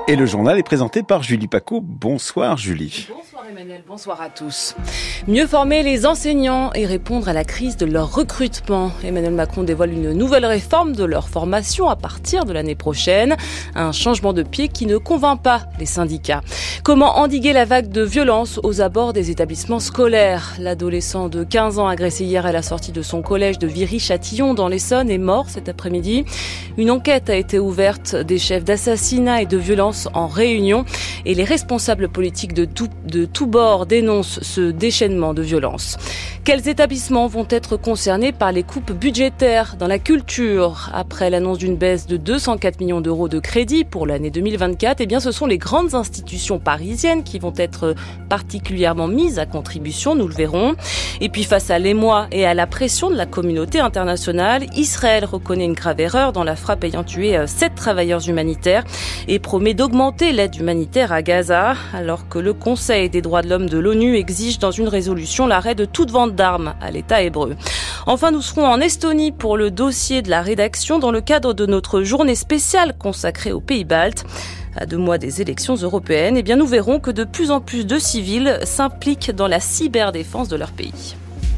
Et le journal est présenté par Julie Paco. Bonsoir Julie. Bonsoir Emmanuel, bonsoir à tous. Mieux former les enseignants et répondre à la crise de leur recrutement. Emmanuel Macron dévoile une nouvelle réforme de leur formation à partir de l'année prochaine. Un changement de pied qui ne convainc pas les syndicats. Comment endiguer la vague de violence aux abords des établissements scolaires? L'adolescent de 15 ans agressé hier à la sortie de son collège de Viry-Châtillon dans l'Essonne est mort cet après-midi. Une enquête a été ouverte des chefs d'assassinat et de violence en Réunion et les responsables politiques de tous bords dénoncent ce déchaînement de violence. Quels établissements vont être concernés par les coupes budgétaires dans la culture? Après l'annonce d'une baisse de 204 millions d'euros de crédit pour l'année 2024, ce sont les grandes institutions parisiennes qui vont être particulièrement mises à contribution, nous le verrons. Et puis face à l'émoi et à la pression de la communauté internationale, Israël reconnaît une grave erreur dans la frappe ayant tué 7 travailleurs humanitaires et promet d'augmenter l'aide humanitaire à Gaza, alors que le Conseil des droits de l'homme de l'ONU exige dans une résolution l'arrêt de toute vente d'armes à l'État hébreu. Enfin, nous serons en Estonie pour le dossier de la rédaction dans le cadre de notre journée spéciale consacrée aux pays baltes. À 2 mois des élections européennes, nous verrons que de plus en plus de civils s'impliquent dans la cyberdéfense de leur pays.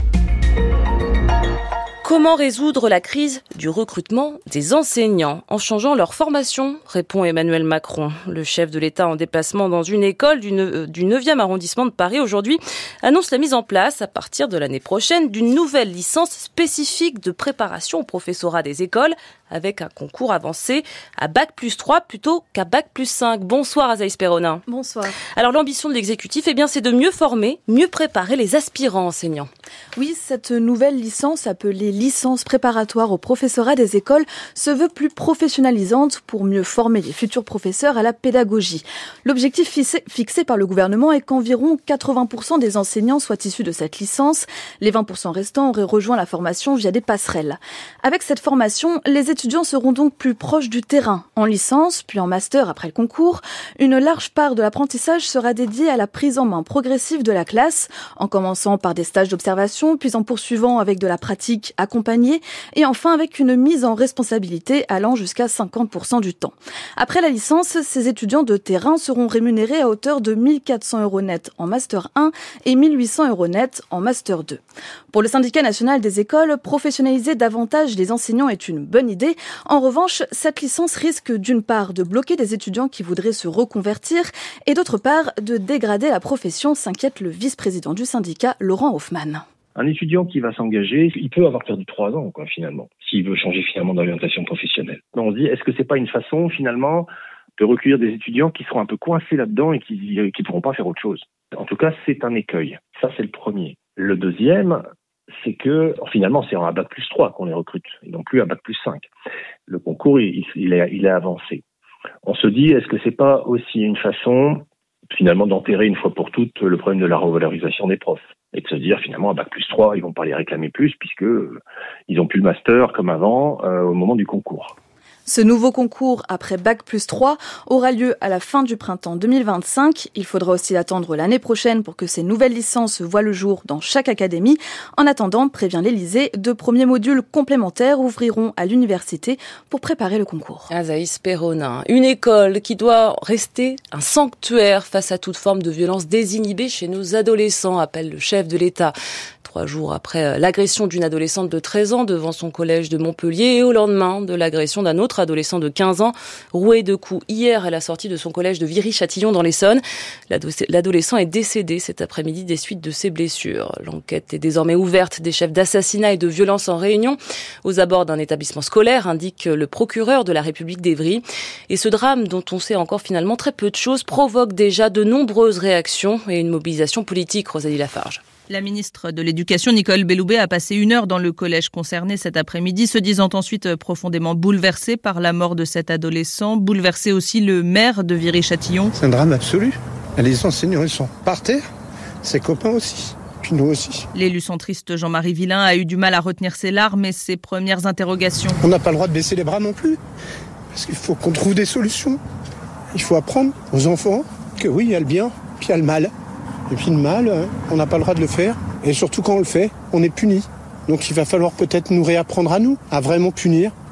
Comment résoudre la crise du recrutement des enseignants en changeant leur formation? Répond Emmanuel Macron. Le chef de l'État en déplacement dans une école du 9e arrondissement de Paris aujourd'hui annonce la mise en place à partir de l'année prochaine d'une nouvelle licence spécifique de préparation au professorat des écoles avec un concours avancé à Bac+3 plutôt qu'à Bac+5. Bonsoir Azaïs Perronin. Bonsoir. Alors l'ambition de l'exécutif, c'est de mieux former, mieux préparer les aspirants enseignants. Oui, cette nouvelle licence, appelée licence préparatoire au professorat des écoles, se veut plus professionnalisante pour mieux former les futurs professeurs à la pédagogie. L'objectif fixé par le gouvernement est qu'environ 80% des enseignants soient issus de cette licence. Les 20% restants auraient rejoint la formation via des passerelles. Avec cette formation, les étudiants seront donc plus proches du terrain. En licence, puis en master après le concours, une large part de l'apprentissage sera dédiée à la prise en main progressive de la classe, en commençant par des stages d'observation, puis en poursuivant avec de la pratique accompagnée, et enfin avec une mise en responsabilité allant jusqu'à 50% du temps. Après la licence, ces étudiants de terrain seront rémunérés à hauteur de 1 400 € net en master 1 et 1 800 € net en master 2. Pour le syndicat national des écoles, professionnaliser davantage les enseignants est une bonne idée. En revanche, cette licence risque d'une part de bloquer des étudiants qui voudraient se reconvertir et d'autre part de dégrader la profession, s'inquiète le vice-président du syndicat, Laurent Hoffmann. Un étudiant qui va s'engager, il peut avoir perdu 3 ans, finalement, s'il veut changer finalement d'orientation professionnelle. On se dit, est-ce que c'est pas une façon, finalement, de recueillir des étudiants qui seront un peu coincés là-dedans et qui ne pourront pas faire autre chose? En tout cas, c'est un écueil. Ça, c'est le premier. Le deuxième, c'est que, finalement, c'est à Bac+3 qu'on les recrute, et non plus à Bac+5. Le concours, il est avancé. On se dit, est-ce que c'est pas aussi une façon, finalement, d'enterrer une fois pour toutes le problème de la revalorisation des profs? Et de se dire, finalement, à Bac+3, ils vont pas les réclamer plus, puisque ils ont plus le master comme avant, au moment du concours. Ce nouveau concours, après Bac+3, aura lieu à la fin du printemps 2025. Il faudra aussi attendre l'année prochaine pour que ces nouvelles licences voient le jour dans chaque académie. En attendant, prévient l'Élysée, 2 premiers modules complémentaires ouvriront à l'université pour préparer le concours. Azaïs Perronin, une école qui doit rester un sanctuaire face à toute forme de violence désinhibée chez nos adolescents, appelle le chef de l'État. 3 jours après l'agression d'une adolescente de 13 ans devant son collège de Montpellier et au lendemain de l'agression d'un autre adolescent de 15 ans, roué de coups hier à la sortie de son collège de Viry-Châtillon dans l'Essonne. L'adolescent est décédé cet après-midi des suites de ses blessures. L'enquête est désormais ouverte des chefs d'assassinat et de violence en Réunion aux abords d'un établissement scolaire, indique le procureur de la République d'Évry. Et ce drame, dont on sait encore finalement très peu de choses, provoque déjà de nombreuses réactions et une mobilisation politique, Rosalie Lafarge. La ministre de l'Éducation, Nicole Belloubet, a passé 1 heure dans le collège concerné cet après-midi, se disant ensuite profondément bouleversée par la mort de cet adolescent. Bouleversé aussi le maire de Viry-Châtillon. C'est un drame absolu. Les enseignants, ils sont par terre. Ses copains aussi. Puis nous aussi. L'élu centriste Jean-Marie Villain a eu du mal à retenir ses larmes et ses premières interrogations. On n'a pas le droit de baisser les bras non plus. Parce qu'il faut qu'on trouve des solutions. Il faut apprendre aux enfants que oui, il y a le bien, puis il y a le mal. Et puis le mal, on n'a pas le droit de le faire. Et surtout quand on le fait, on est puni. Donc il va falloir peut-être nous réapprendre à nous, à vraiment punir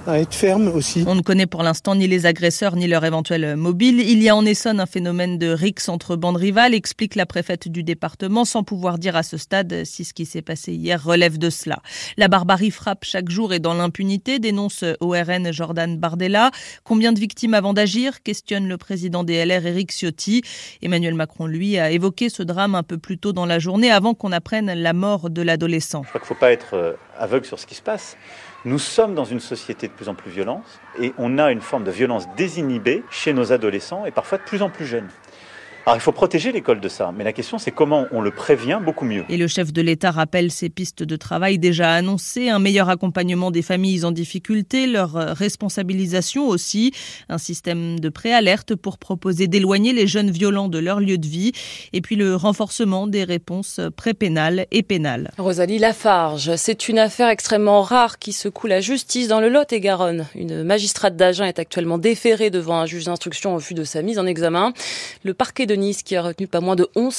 à être ferme aussi. On ne connaît pour l'instant ni les agresseurs ni leur éventuel mobile. Il y a en Essonne un phénomène de rixe entre bandes rivales, explique la préfète du département, sans pouvoir dire à ce stade si ce qui s'est passé hier relève de cela. La barbarie frappe chaque jour et dans l'impunité, dénonce au RN Jordan Bardella. Combien de victimes avant d'agir ? Questionne le président des LR Éric Ciotti. Emmanuel Macron, lui, a évoqué ce drame un peu plus tôt dans la journée avant qu'on apprenne la mort de l'adolescent. Je crois qu'il ne faut pas être aveugle sur ce qui se passe. Nous sommes dans une société de plus en plus violente et on a une forme de violence désinhibée chez nos adolescents et parfois de plus en plus jeunes. Alors il faut protéger l'école de ça, mais la question c'est comment on le prévient beaucoup mieux. Et le chef de l'État rappelle ces pistes de travail déjà annoncées, un meilleur accompagnement des familles en difficulté, leur responsabilisation aussi, un système de préalerte pour proposer d'éloigner les jeunes violents de leur lieu de vie, et puis le renforcement des réponses pré-pénales et pénales. Rosalie Lafarge, c'est une affaire extrêmement rare qui secoue la justice dans le Lot-et-Garonne. Une magistrate d'Agen est actuellement déférée devant un juge d'instruction au vu de sa mise en examen. Le parquet de Nice qui a retenu pas moins de 11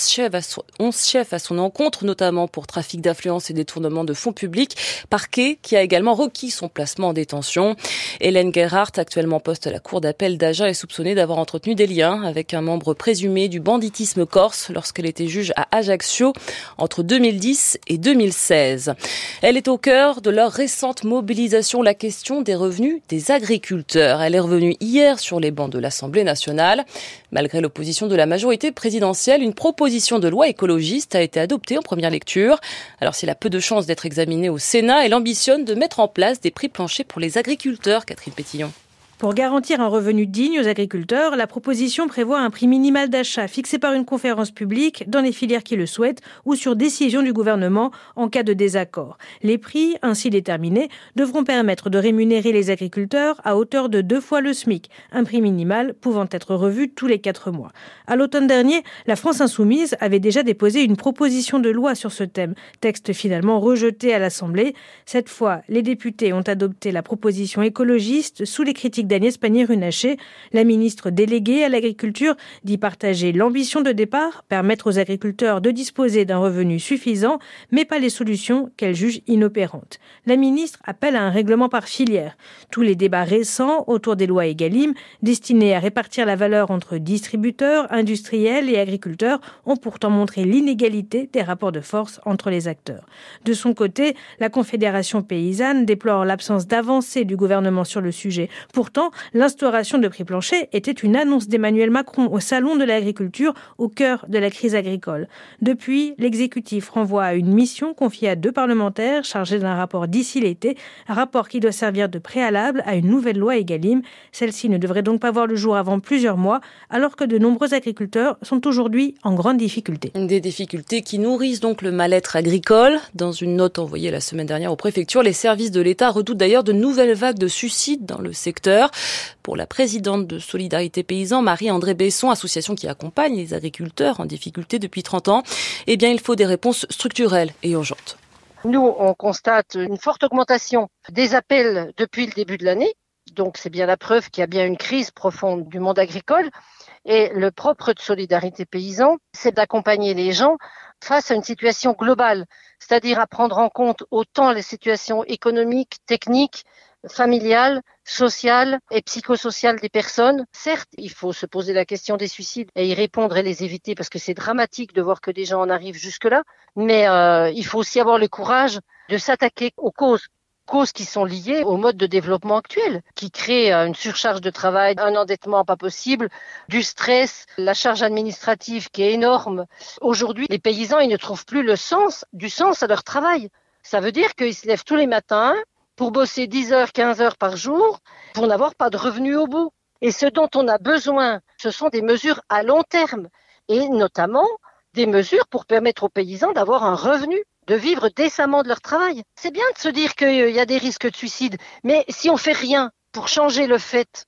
chefs à son encontre, notamment pour trafic d'influence et détournement de fonds publics. Parquet qui a également requis son placement en détention. Hélène Gerhardt, actuellement poste à la cour d'appel d'Agen, est soupçonnée d'avoir entretenu des liens avec un membre présumé du banditisme corse lorsqu'elle était juge à Ajaccio entre 2010 et 2016. Elle est au cœur de leur récente mobilisation, la question des revenus des agriculteurs. Elle est revenue hier sur les bancs de l'Assemblée nationale. Malgré l'opposition de la majorité présidentielle, une proposition de loi écologiste a été adoptée en première lecture. Alors s'il a peu de chances d'être examinée au Sénat, elle ambitionne de mettre en place des prix planchers pour les agriculteurs, Catherine Pétillon. Pour garantir un revenu digne aux agriculteurs, la proposition prévoit un prix minimal d'achat fixé par une conférence publique dans les filières qui le souhaitent ou sur décision du gouvernement en cas de désaccord. Les prix, ainsi déterminés, devront permettre de rémunérer les agriculteurs à hauteur de 2 fois le SMIC, un prix minimal pouvant être revu tous les 4 mois. À l'automne dernier, la France Insoumise avait déjà déposé une proposition de loi sur ce thème, texte finalement rejeté à l'Assemblée. Cette fois, les députés ont adopté la proposition écologiste sous les critiques d'Agnès Pannier-Runacher. La ministre déléguée à l'agriculture dit partager l'ambition de départ, permettre aux agriculteurs de disposer d'un revenu suffisant, mais pas les solutions qu'elle juge inopérantes. La ministre appelle à un règlement par filière. Tous les débats récents autour des lois Egalim, destinés à répartir la valeur entre distributeurs, industriels et agriculteurs, ont pourtant montré l'inégalité des rapports de force entre les acteurs. De son côté, la Confédération paysanne déplore l'absence d'avancée du gouvernement sur le sujet. Pourtant, l'instauration de prix planchers était une annonce d'Emmanuel Macron au Salon de l'agriculture au cœur de la crise agricole. Depuis, l'exécutif renvoie à une mission confiée à 2 parlementaires chargés d'un rapport d'ici l'été, un rapport qui doit servir de préalable à une nouvelle loi Egalim. Celle-ci ne devrait donc pas voir le jour avant plusieurs mois, alors que de nombreux agriculteurs sont aujourd'hui en grande difficulté. Des difficultés qui nourrissent donc le mal-être agricole. Dans une note envoyée la semaine dernière aux préfectures, les services de l'État redoutent d'ailleurs de nouvelles vagues de suicides dans le secteur. Pour la présidente de Solidarité Paysan, Marie-André Besson, association qui accompagne les agriculteurs en difficulté depuis 30 ans, eh bien, il faut des réponses structurelles et urgentes. Nous, on constate une forte augmentation des appels depuis le début de l'année. Donc, c'est bien la preuve qu'il y a bien une crise profonde du monde agricole. Et le propre de Solidarité Paysan, c'est d'accompagner les gens face à une situation globale, c'est-à-dire à prendre en compte autant les situations économiques, techniques, familiales, sociales et psychosociales des personnes. Certes, il faut se poser la question des suicides et y répondre et les éviter parce que c'est dramatique de voir que des gens en arrivent jusque-là. Mais il faut aussi avoir le courage de s'attaquer aux causes qui sont liées au mode de développement actuel, qui crée une surcharge de travail, un endettement pas possible, du stress, la charge administrative qui est énorme. Aujourd'hui, les paysans, ils ne trouvent plus du sens à leur travail. Ça veut dire qu'ils se lèvent tous les matins pour bosser 10 heures, 15 heures par jour, pour n'avoir pas de revenus au bout. Et ce dont on a besoin, ce sont des mesures à long terme, et notamment des mesures pour permettre aux paysans d'avoir un revenu, de vivre décemment de leur travail. C'est bien de se dire qu'il y a des risques de suicide, mais si on fait rien pour changer le fait,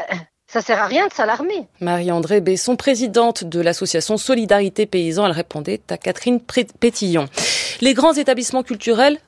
ça sert à rien de s'alarmer. Marie-André Besson, présidente de l'association Solidarité Paysan, elle répondait à Catherine Pétillon. Les grands établissements culturels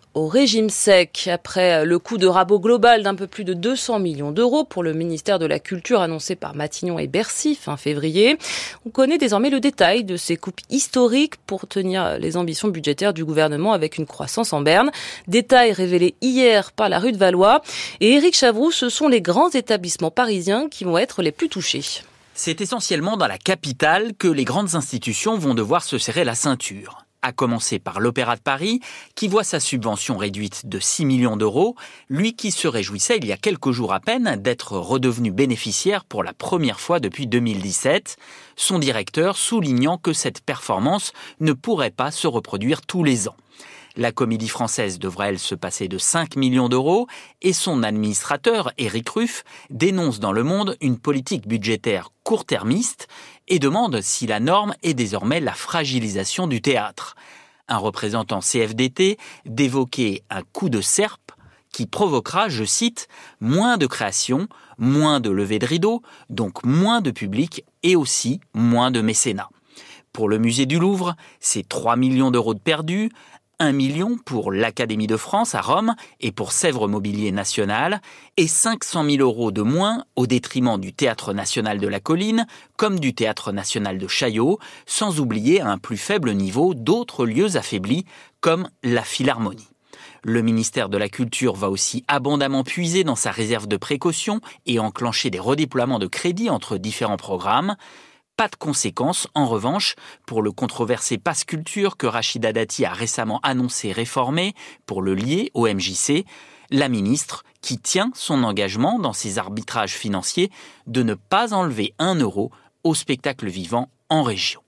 au régime sec. Après le coup de rabot global d'un peu plus de 200 millions d'euros pour le ministère de la Culture annoncé par Matignon et Bercy fin février, on connaît désormais le détail de ces coupes historiques pour tenir les ambitions budgétaires du gouvernement avec une croissance en berne. Détail révélé hier par la rue de Valois. Et Éric Chavroux, ce sont les grands établissements parisiens qui vont être les plus touchés. C'est essentiellement dans la capitale que les grandes institutions vont devoir se serrer la ceinture. À commencer par l'Opéra de Paris, qui voit sa subvention réduite de 6 millions d'euros, lui qui se réjouissait il y a quelques jours à peine d'être redevenu bénéficiaire pour la première fois depuis 2017, son directeur soulignant que cette performance ne pourrait pas se reproduire tous les ans. La Comédie Française devra, elle, se passer de 5 millions d'euros et son administrateur, Éric Ruff, dénonce dans Le Monde une politique budgétaire court-termiste et demande si la norme est désormais la fragilisation du théâtre. Un représentant CFDT d'évoquer un coup de serpe qui provoquera, je cite, « moins de création, moins de levée de rideau, donc moins de public et aussi moins de mécénat ». Pour le musée du Louvre, c'est 3 millions d'euros de perdus, 1 million pour l'Académie de France à Rome et pour Sèvres Mobilier National, et 500 000 euros de moins au détriment du Théâtre National de la Colline comme du Théâtre National de Chaillot, sans oublier à un plus faible niveau d'autres lieux affaiblis comme la Philharmonie. Le ministère de la Culture va aussi abondamment puiser dans sa réserve de précaution et enclencher des redéploiements de crédits entre différents programmes. Pas de conséquences, en revanche, pour le controversé Pass Culture que Rachida Dati a récemment annoncé réformer pour le lier au MJC, la ministre qui tient son engagement dans ses arbitrages financiers de ne pas enlever 1 euro au spectacle vivant en région.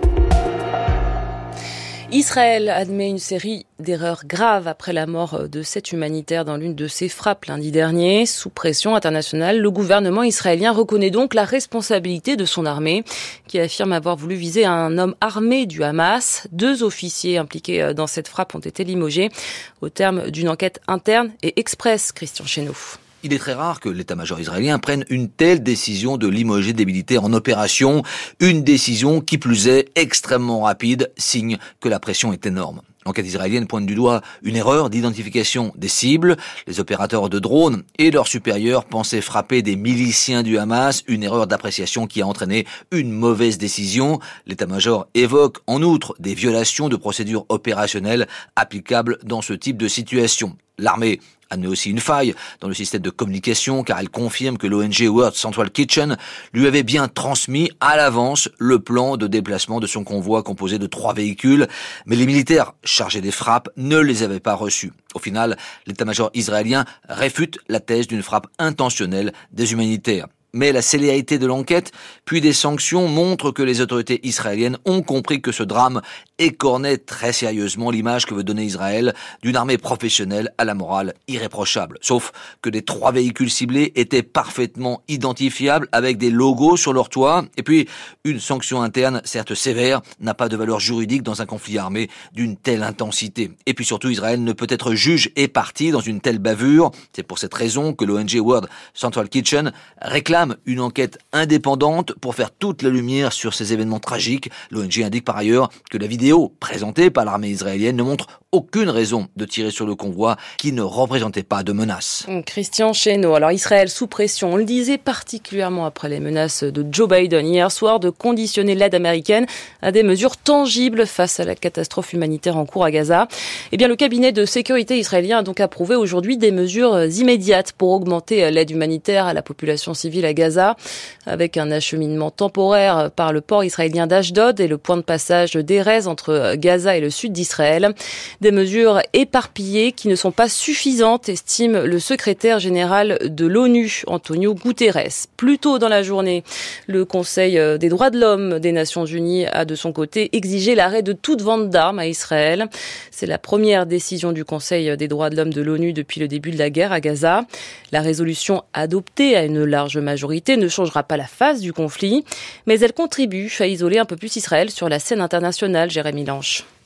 Israël admet une série d'erreurs graves après la mort de 7 humanitaires dans l'une de ses frappes lundi dernier. Sous pression internationale, le gouvernement israélien reconnaît donc la responsabilité de son armée, qui affirme avoir voulu viser un homme armé du Hamas. 2 officiers impliqués dans cette frappe ont été limogés au terme d'une enquête interne et express. Christian Chesneau. Il est très rare que l'état-major israélien prenne une telle décision de limoger des militaires en opération, une décision qui plus est extrêmement rapide, signe que la pression est énorme. L'enquête israélienne pointe du doigt une erreur d'identification des cibles. Les opérateurs de drones et leurs supérieurs pensaient frapper des miliciens du Hamas, une erreur d'appréciation qui a entraîné une mauvaise décision. L'état-major évoque en outre des violations de procédures opérationnelles applicables dans ce type de situation. L'armée admet aussi une faille dans le système de communication car elle confirme que l'ONG World Central Kitchen lui avait bien transmis à l'avance le plan de déplacement de son convoi composé de 3 véhicules, mais les militaires chargés des frappes ne les avaient pas reçus. Au final, l'état-major israélien réfute la thèse d'une frappe intentionnelle des humanitaires. Mais la célérité de l'enquête, puis des sanctions, montrent que les autorités israéliennes ont compris que ce drame écornait très sérieusement l'image que veut donner Israël d'une armée professionnelle à la morale irréprochable. Sauf que les 3 véhicules ciblés étaient parfaitement identifiables avec des logos sur leur toit. Et puis, une sanction interne, certes sévère, n'a pas de valeur juridique dans un conflit armé d'une telle intensité. Et puis surtout, Israël ne peut être juge et partie dans une telle bavure. C'est pour cette raison que l'ONG World Central Kitchen réclame une enquête indépendante pour faire toute la lumière sur ces événements tragiques. L'ONG indique par ailleurs que la vidéo présentée par l'armée israélienne ne montre aucune raison de tirer sur le convoi qui ne représentait pas de menace. Christian Chesneau. Alors Israël sous pression, on le disait, particulièrement après les menaces de Joe Biden hier soir de conditionner l'aide américaine à des mesures tangibles face à la catastrophe humanitaire en cours à Gaza. Eh bien, le cabinet de sécurité israélien a donc approuvé aujourd'hui des mesures immédiates pour augmenter l'aide humanitaire à la population civile à Gaza, avec un acheminement temporaire par le port israélien d'Ashdod et le point de passage d'Erez entre Gaza et le sud d'Israël. Des mesures éparpillées qui ne sont pas suffisantes, estime le secrétaire général de l'ONU, Antonio Guterres. Plus tôt dans la journée, le Conseil des droits de l'homme des Nations Unies a de son côté exigé l'arrêt de toute vente d'armes à Israël. C'est la première décision du Conseil des droits de l'homme de l'ONU depuis le début de la guerre à Gaza. La résolution adoptée à une large majorité ne changera pas la face du conflit, mais elle contribue à isoler un peu plus Israël sur la scène internationale, Jérémy Lange.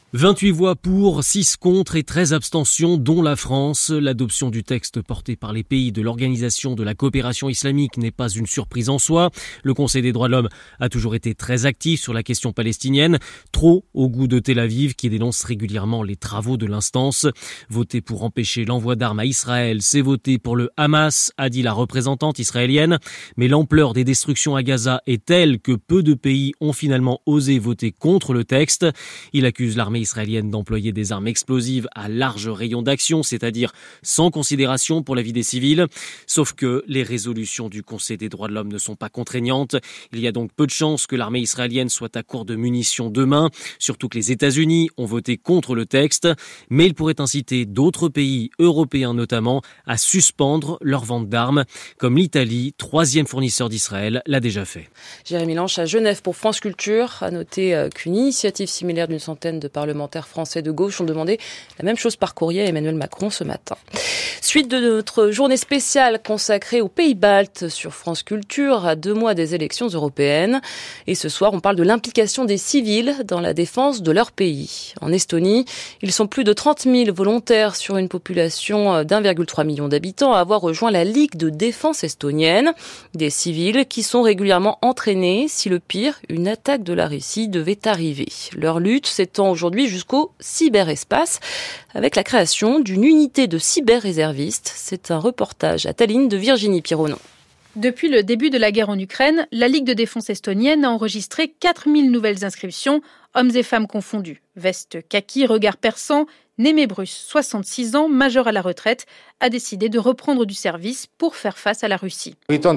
28 voix pour, 6 contre et 13 abstentions, dont la France. L'adoption du texte porté par les pays de l'Organisation de la coopération islamique n'est pas une surprise en soi. Le Conseil des droits de l'homme a toujours été très actif sur la question palestinienne, trop au goût de Tel Aviv qui dénonce régulièrement les travaux de l'instance. Voter pour empêcher l'envoi d'armes à Israël, c'est voter pour le Hamas, a dit la représentante israélienne. Mais l'ampleur des destructions à Gaza est telle que peu de pays ont finalement osé voter contre le texte. Il accuse l'armée israélienne d'employer des armes explosives à large rayon d'action, c'est-à-dire sans considération pour la vie des civils. Sauf que les résolutions du Conseil des droits de l'homme ne sont pas contraignantes. Il y a donc peu de chances que l'armée israélienne soit à court de munitions demain, surtout que les États-Unis ont voté contre le texte. Mais il pourrait inciter d'autres pays, européens notamment, à suspendre leur vente d'armes, comme l'Italie, 3e fournisseur d'Israël, l'a déjà fait. Jérémy Lanche à Genève pour France Culture. A noter qu'une initiative similaire d'une centaine de parlementaires français de gauche ont demandé la même chose par courrier à Emmanuel Macron ce matin. Suite de notre journée spéciale consacrée aux pays baltes sur France Culture à 2 mois des élections européennes. Et ce soir, on parle de l'implication des civils dans la défense de leur pays. En Estonie, ils sont plus de 30 000 volontaires sur une population d'1,3 million d'habitants à avoir rejoint la Ligue de défense estonienne. Des civils qui sont régulièrement entraînés si le pire, une attaque de la Russie, devait arriver. Leur lutte s'étend aujourd'hui jusqu'au cyberespace avec la création d'une unité de cyber-réservistes. C'est un reportage à Tallinn de Virginie Pironon. Depuis le début de la guerre en Ukraine, la Ligue de défense estonienne a enregistré 4000 nouvelles inscriptions, hommes et femmes confondus. Veste kaki, regard perçant, Némé Bruce, 66 ans, majeur à la retraite, a décidé de reprendre du service pour faire face à la Russie.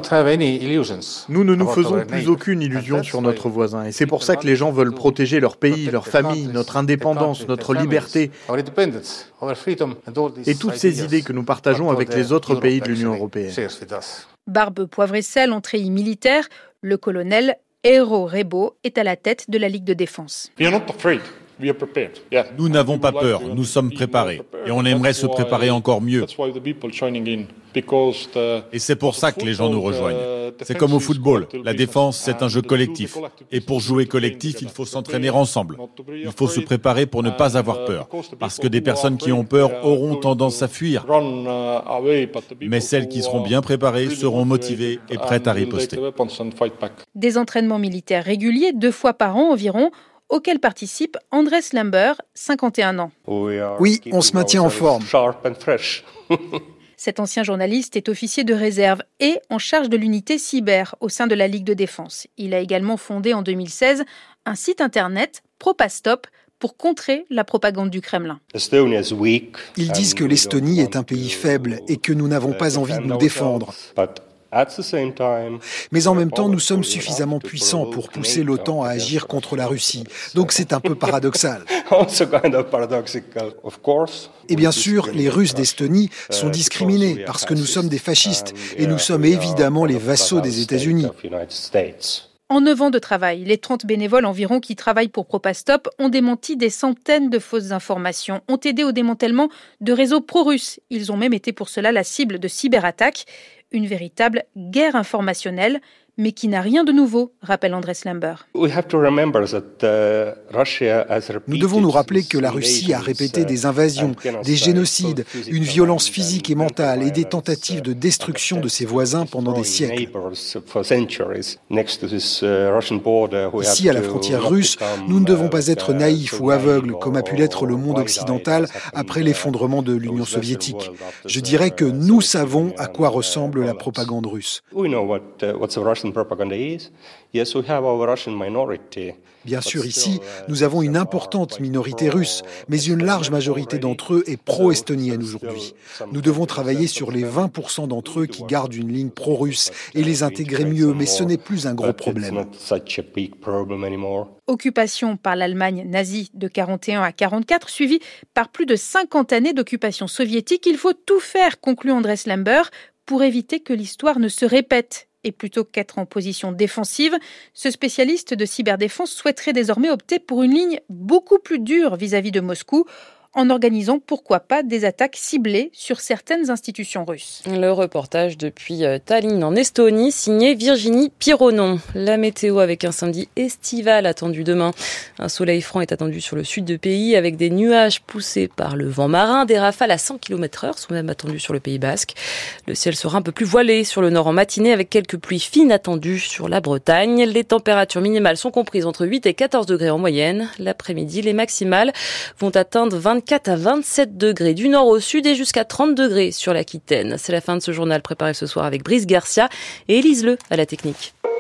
Nous ne nous faisons plus aucune illusion sur notre voisin et c'est pour ça que les gens veulent protéger leur pays, leur famille, notre indépendance, notre liberté et toutes ces idées que nous partageons avec les autres pays de l'Union européenne. Barbe, poivre et sel en treillis militaire, le colonel Eero Rebo est à la tête de la Ligue de défense. Nous n'avons pas peur, nous sommes préparés et on aimerait se préparer encore mieux. Et c'est pour ça que les gens nous rejoignent. C'est comme au football, la défense c'est un jeu collectif. Et pour jouer collectif, il faut s'entraîner ensemble. Il faut se préparer pour ne pas avoir peur. Parce que des personnes qui ont peur auront tendance à fuir. Mais celles qui seront bien préparées seront motivées et prêtes à riposter. Des entraînements militaires réguliers, 2 fois par an environ, auquel participe Andrés Lamber, 51 ans. Oui, on se maintient en forme. Cet ancien journaliste est officier de réserve et en charge de l'unité cyber au sein de la Ligue de défense. Il a également fondé en 2016 un site internet, Propastop, pour contrer la propagande du Kremlin. Ils disent que l'Estonie est un pays faible et que nous n'avons pas envie de nous défendre. Mais en même temps, nous sommes suffisamment puissants pour pousser l'OTAN à agir contre la Russie. Donc c'est un peu paradoxal. Et bien sûr, les Russes d'Estonie sont discriminés parce que nous sommes des fascistes et nous sommes évidemment les vassaux des États-Unis. En 9 ans de travail, les 30 bénévoles environ qui travaillent pour Propastop ont démenti des centaines de fausses informations, ont aidé au démantèlement de réseaux pro-russes. Ils ont même été pour cela la cible de cyberattaques. Une véritable guerre informationnelle, mais qui n'a rien de nouveau, rappelle Andrés Lamber. Nous devons nous rappeler que la Russie a répété des invasions, des génocides, une violence physique et mentale et des tentatives de destruction de ses voisins pendant des siècles. Ici, à la frontière russe, nous ne devons pas être naïfs ou aveugles, comme a pu l'être le monde occidental après l'effondrement de l'Union soviétique. Je dirais que nous savons à quoi ressemble la propagande russe. Bien sûr, ici, nous avons une importante minorité russe, mais une large majorité d'entre eux est pro-estonienne aujourd'hui. Nous devons travailler sur les 20% d'entre eux qui gardent une ligne pro-russe et les intégrer mieux, mais ce n'est plus un gros problème. Occupation par l'Allemagne nazie de 41 à 44, suivie par plus de 50 années d'occupation soviétique. Il faut tout faire, conclut Andrés Lamber, pour éviter que l'histoire ne se répète. Et plutôt qu'être en position défensive, ce spécialiste de cyberdéfense souhaiterait désormais opter pour une ligne beaucoup plus dure vis-à-vis de Moscou, en organisant, pourquoi pas, des attaques ciblées sur certaines institutions russes. Le reportage depuis Tallinn en Estonie, signé Virginie Pironon. La météo avec un samedi estival attendu demain. Un soleil franc est attendu sur le sud du pays avec des nuages poussés par le vent marin. Des rafales à 100 km/h sont même attendues sur le Pays Basque. Le ciel sera un peu plus voilé sur le nord en matinée avec quelques pluies fines attendues sur la Bretagne. Les températures minimales sont comprises entre 8 et 14 degrés en moyenne. L'après-midi, les maximales vont atteindre 24 à 27 degrés du nord au sud et jusqu'à 30 degrés sur l'Aquitaine. C'est la fin de ce journal préparé ce soir avec Brice Garcia et Élise Le à la technique.